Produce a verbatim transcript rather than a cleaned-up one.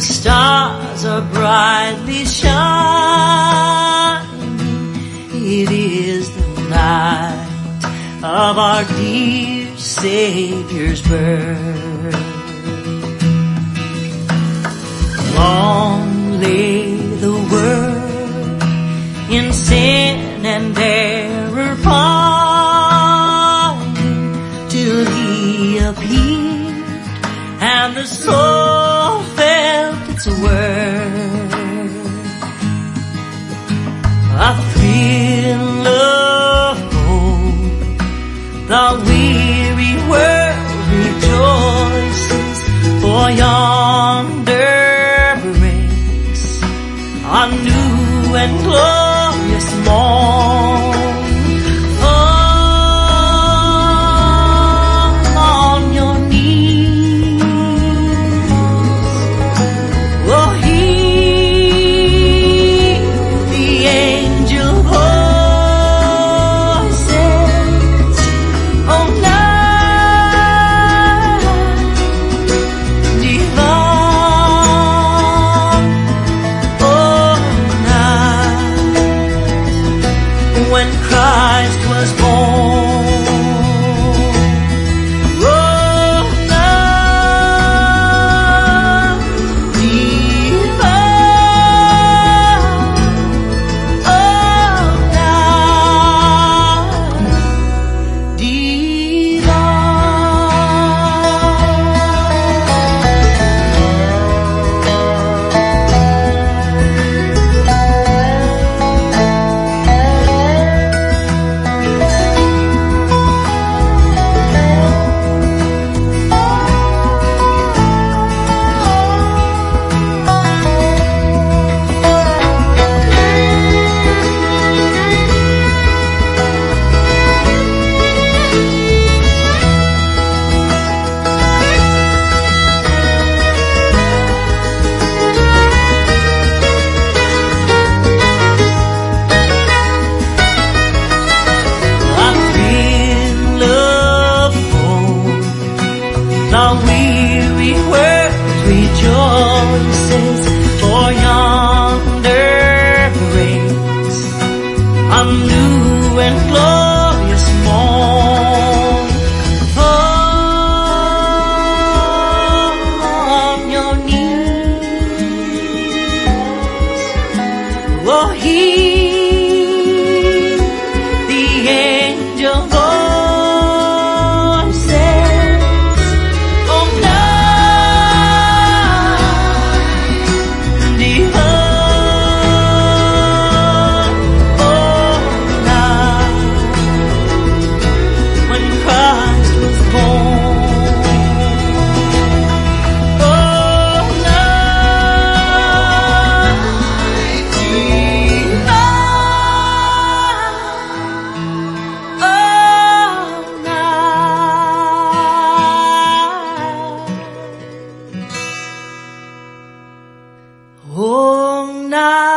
stars are brightly shining. It is the night of our dear Savior's birth. Long lay the world in sin and error pining, till He appeared and the soul felt its worth. A thrill of hope, the weary world rejoices, for yonder breaks a new and glorious morn. When Christ was born, oh, night divine, oh, night the weary world rejoices, for yonder breaks a new and glorious morn. On your knees, oh, hear the angel voice. Oh, night.